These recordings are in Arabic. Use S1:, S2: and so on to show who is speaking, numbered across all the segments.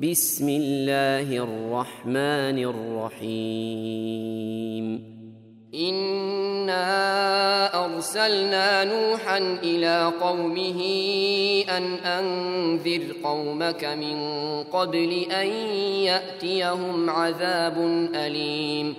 S1: بسم الله الرحمن الرحيم
S2: إنا أرسلنا نوحا إلى قومه أن أنذر قومك من قبل أن يأتيهم عذاب أليم.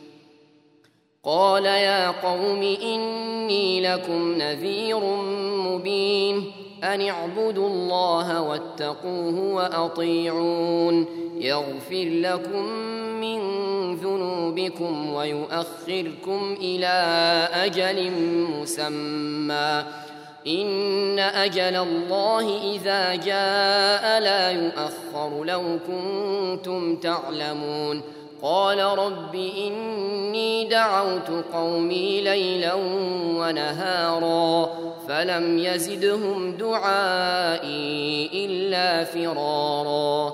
S2: قال يا قوم إني لكم نذير مبين أن اعبدوا الله واتقوه وأطيعون يغفر لكم من ذنوبكم ويؤخركم إلى أجل مسمى إن أجل الله إذا جاء لا يؤخر لو كنتم تعلمون. قال رب إني دعوت قومي ليلا ونهارا فلم يزدهم دعائي إلا فرارا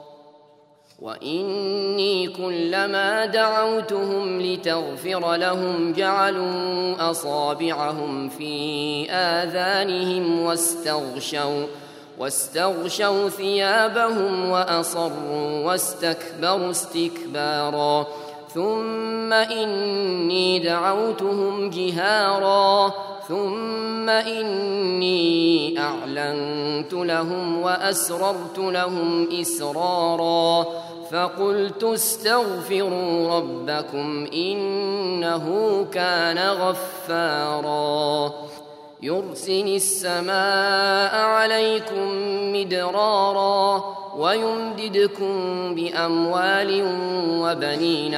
S2: وإني كلما دعوتهم لتغفر لهم جعلوا أصابعهم في آذانهم واستغشوا ثيابهم وأصروا واستكبروا استكبارا ثم إني دعوتهم جهارا ثم إني أعلنت لهم وأسررت لهم إسرارا فقلت استغفروا ربكم إنه كان غفارا يرسل السماء عليكم مدرارا ويمددكم بأموال وبنين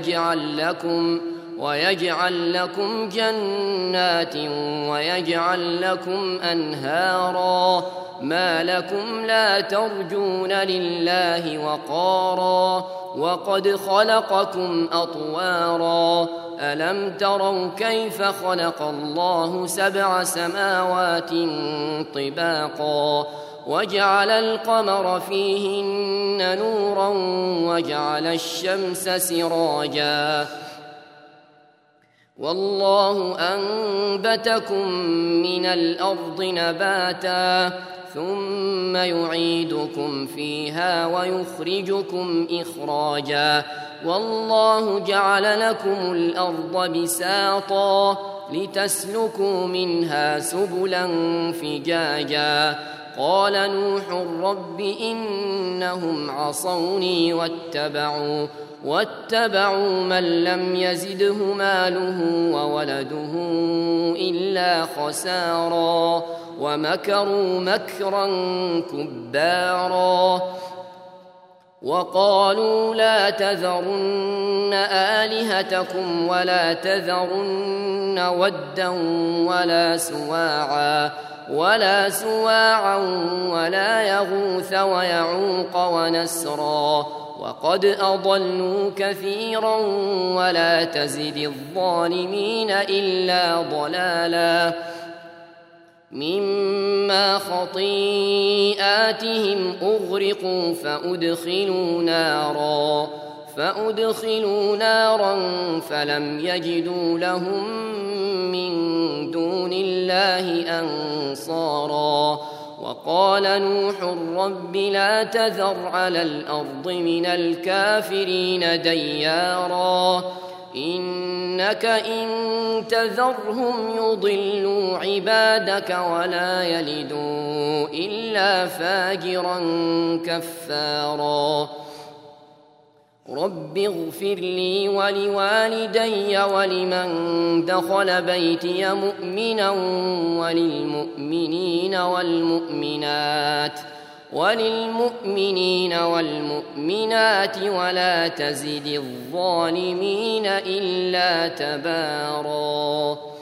S2: ويجعل لكم جنات ويجعل لكم أنهارا ما لكم لا ترجون لله وقارا وقد خلقكم أطوارا ألم تروا كيف خلق الله 7 سماوات طباقا وجعل القمر فيهن نورا وجعل الشمس سراجا والله أنبتكم من الأرض نباتا ثم يعيدكم فيها ويخرجكم إخراجا والله جعل لكم الأرض بساطا لتسلكوا منها سبلا فجاجا قال نوح رب إنهم عصوني واتبعوا من لم يزده ماله وولده إلا خسارا ومكروا مكرا كبارا وقالوا لا تذرن آلهتكم ولا تذرن ودا ولا سواعا ولا يغوث ويعوق ونسرا وقد أضلوا كثيرا ولا تزد الظالمين إلا ضلالا مما خطيئاتهم أغرقوا فأدخلوا نارا فلم يجدوا لهم من دون الله أنصارا وقال نوح رب لا تذر على الأرض من الكافرين ديارا إنك إن تذرهم يضلوا عبادك ولا يلدوا إلا فاجرا كفارا رب اغفر لي ولوالدي ولمن دخل بيتي مؤمنا وللمؤمنين والمؤمنات ولا تزد الظالمين إلا تبارا.